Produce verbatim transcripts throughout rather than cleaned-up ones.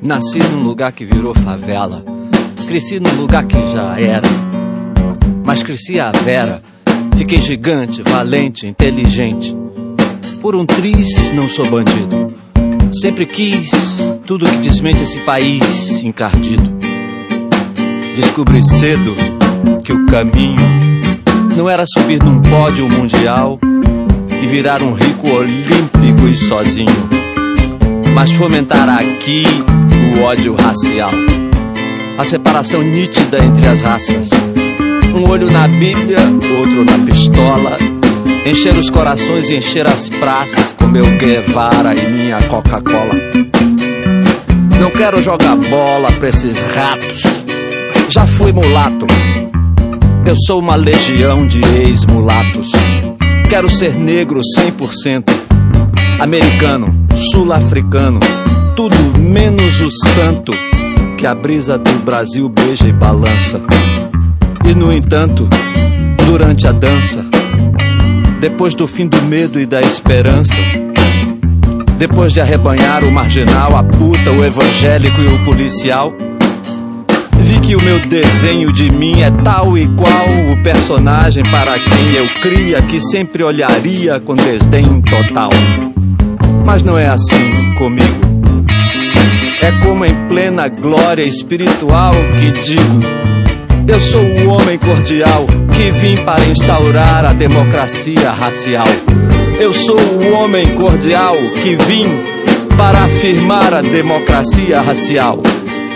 Nasci num lugar que virou favela. Cresci num lugar que já era, mas cresci à vera. Fiquei gigante, valente, inteligente. Por um triz não sou bandido. Sempre quis tudo que desmente esse país encardido. Descobri cedo que o caminho não era subir num pódio mundial e virar um rico olímpico e sozinho, mas fomentar aqui o ódio racial, a separação nítida entre as raças. Um olho na Bíblia, outro na pistola. Encher os corações e encher as praças com meu Guevara e minha Coca-Cola. Não quero jogar bola pra esses ratos. Já fui mulato. Eu sou uma legião de ex-mulatos. Quero ser negro cem por cento, americano, sul-africano, tudo menos o santo que a brisa do Brasil beija e balança. E no entanto, durante a dança, depois do fim do medo e da esperança, depois de arrebanhar o marginal, a puta, o evangélico e o policial, vi que o meu desenho de mim é tal e qual o personagem para quem eu cria, que sempre olharia com desdém total. Mas não é assim comigo. É como em plena glória espiritual que digo: eu sou o homem cordial que vim para instaurar a democracia racial. Eu sou o homem cordial que vim para afirmar a democracia racial.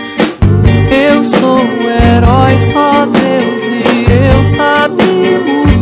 Eu sou o herói, só Deus e eu sabemos